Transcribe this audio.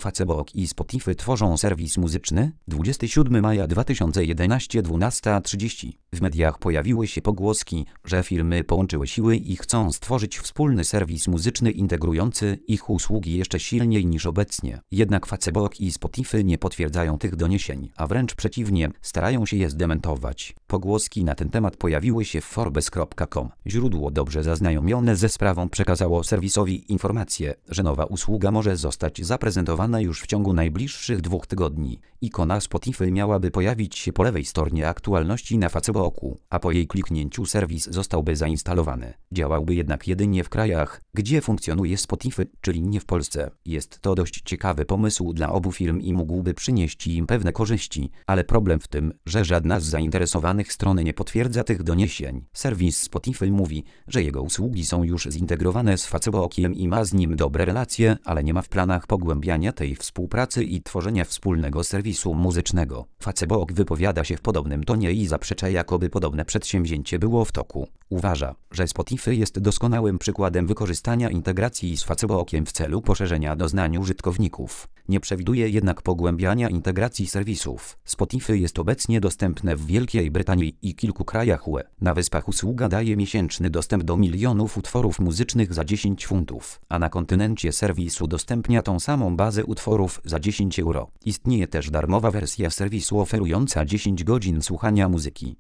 Facebook i Spotify tworzą serwis muzyczny? 27 maja 2011 12:30. W mediach pojawiły się pogłoski, że firmy połączyły siły i chcą stworzyć wspólny serwis muzyczny integrujący ich usługi jeszcze silniej niż obecnie. Jednak Facebook i Spotify nie potwierdzają tych doniesień, a wręcz przeciwnie, starają się je zdementować. Pogłoski na ten temat pojawiły się w Forbes.com. Źródło dobrze zaznajomione ze sprawą przekazało serwisowi informację, że nowa usługa może zostać zaprezentowana już w ciągu najbliższych 2 tygodni. Ikona Spotify miałaby pojawić się po lewej stronie aktualności na Facebooku, a po jej kliknięciu serwis zostałby zainstalowany. Działałby jednak jedynie w krajach, gdzie funkcjonuje Spotify, czyli nie w Polsce. Jest to dość ciekawy pomysł dla obu firm i mógłby przynieść im pewne korzyści, ale problem w tym, że żadna z zainteresowanych stron nie potwierdza tych doniesień. Serwis Spotify mówi, że jego usługi są już zintegrowane z Facebookiem i ma z nim dobre relacje, ale nie ma w planach pogłębiania tej współpracy i tworzenia wspólnego serwisu muzycznego. Facebook wypowiada się w podobnym tonie i zaprzecza, jakoby podobne przedsięwzięcie było w toku. Uważa, że Spotify jest doskonałym przykładem wykorzystania integracji z Facebookiem w celu poszerzenia doznań użytkowników. Nie przewiduje jednak pogłębiania integracji serwisów. Spotify jest obecnie dostępne w Wielkiej Brytanii i kilku krajach UE. Na Wyspach usługa daje miesięczny dostęp do milionów utworów muzycznych za 10 funtów, a na kontynencie serwis udostępnia tą samą bazę utworów za 10 euro. Istnieje też darmowa wersja serwisu oferująca 10 godzin słuchania muzyki.